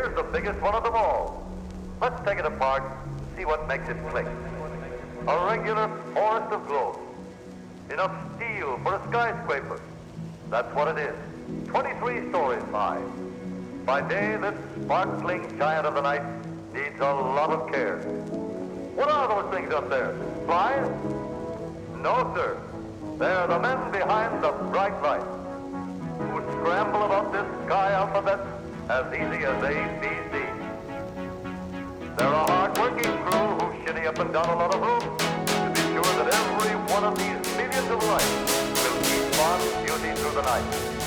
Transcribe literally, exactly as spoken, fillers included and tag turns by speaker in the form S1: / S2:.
S1: Here's the biggest one of them all. Let's take it apart and see what makes it click. A regular forest of globes. Enough steel for a skyscraper. That's what it is. twenty-three stories high. By day, this sparkling giant of the night needs a lot of care. What are those things up there? Flies? No, sir. They're the men behind the bright lights who scramble about this sky alphabet as easy as A B C. They're a hard-working crew who shinny up and down a lot of rooms to be sure that every one of these millions of lights will keep on beauty through the night.